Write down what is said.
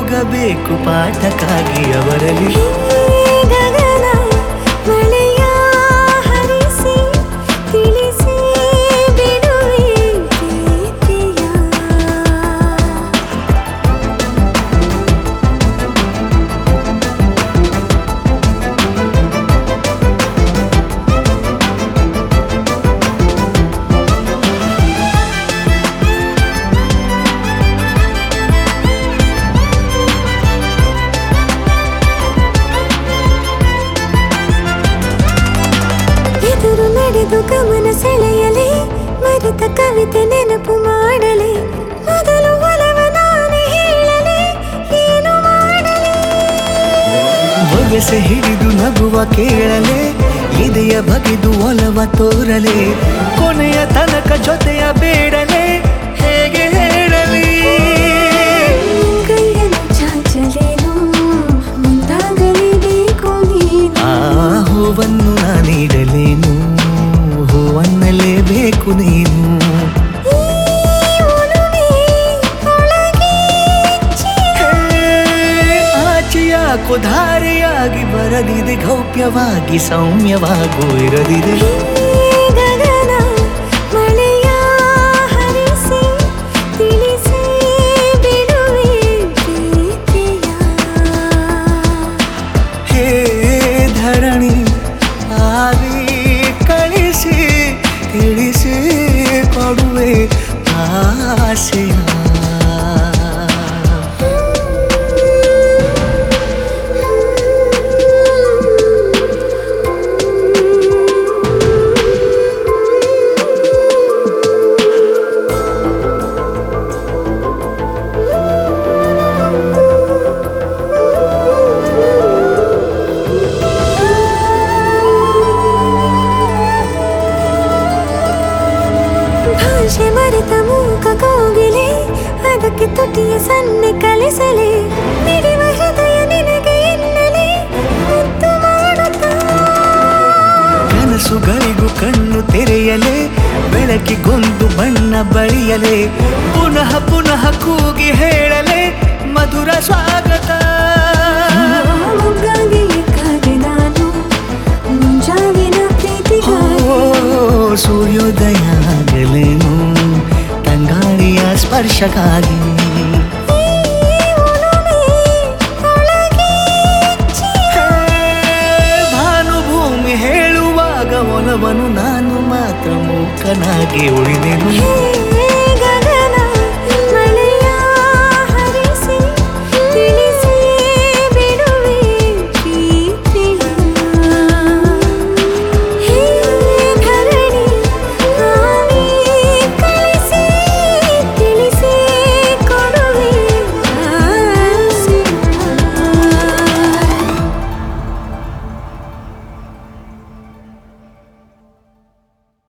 ಹೋಗಬೇಕು ಪಾಠಕ್ಕಾಗಿ ಅವರಲ್ಲಿ. ಗಗನ ಮಳೆಯ ಹರಿಸಿ ತಿಳಿಸಿ ಬಿಡುವೆ ಪ್ರೀತಿಯ. ಎದುರು ನಡೆದು ಗಮನ ಸೆಳೆಯಲಿ ಮರೆತ ಕವಿತೆ ನೆನಪು ಮಾಡಲಿ ಮೊದಲು ಒಲವ ನಾನೇ ಹೇಳಲಿ ಏನು ಮಾಡಲಿ. ಬೊಗಸೆ ಹಿಡಿದು ನಗುವ ಕೇಳಲೆ ಇದೆಯ ಬಗೆದು ಒಲವ ತೋರಲೆ ಕೊನೆಯ ತನಕ ಜೊತೆಯ ಬೇಡಲೆ ಹೇಗೆ ಹೇಳಲಿ. ಕೈಯನ್ನು ಚಾಚಲೇನು ಮುಂದಾಗಲೇಬೇಕು ನೀನು. ಆ ಹೂವನ್ನು ನಾನೀಡಲೇನು ಹೂವನ್ನಲೇಬೇಕು ನೀನು. ಈ ಒಲವೇ ಒಳಗೆ ಆಚೆಯಾಕೋ ಧಾರೆಯಾಗಿ ಬರದಿದೆ ಗೌಪ್ಯವಾಗಿ ಸೌಮ್ಯವಾಗೂ ಇರದಿದೆ. ಗಗನ ಮಳೆಯ ಹರಿಸಿ ತಿಳಿಸಿ ಬಿಡುವೆ ಪ್ರೀತಿಯ. ಹೇ ಧರಣಿ ಆವಿ ಕಳಿಸಿ ತಿಳಿಸಿ ಕೊಡುವೆ ಆಸೆಯ. ಭಾಷೆ ಮರೆತ ಮೂಕ ಕೋಗಿಲೆ ಅದಕ್ಕೆ ತುಟಿಯ ಸನ್ನೆ ಕಲಿಸಲೆ ಮಿಡಿವ ಹೃದಯ ನಿನಗೆ ಎನ್ನಲೆ ಮುದ್ದು ಮಾಡುತ್ತಾ. ಕನಸುಗಳಿಗೂ ಕಣ್ಣು ತೆರೆಯಲೆ ಬೆಳಕಿಗೊಂದು ಬಣ್ಣ ಬಳಿಯಲೆ ಪುನಃ ಪುನಃ ಕೂಗಿ ಹೇಳಲೆ ಮಧುರ ಸ್ವಾಗತ. ಮೊಗ್ಗಾಗಿ ಕಾದೆ ನಾನು ಮುಂಜಾವಿನ ಪ್ರೀತಿಗಾಗಿ. ಸೂರ್ಯೋದಯ ಆಗಲೇನು ತಂಗಾಳಿಯ ಸ್ಪರ್ಶಕ್ಕಾಗಿ. ಭಾನುಭೂಮಿ ಹೇಳುವಾಗ ಒಲವನು ನಾನು ಮಾತ್ರ ಮೂಕನಾಗಿ ಉಳಿದೆನು.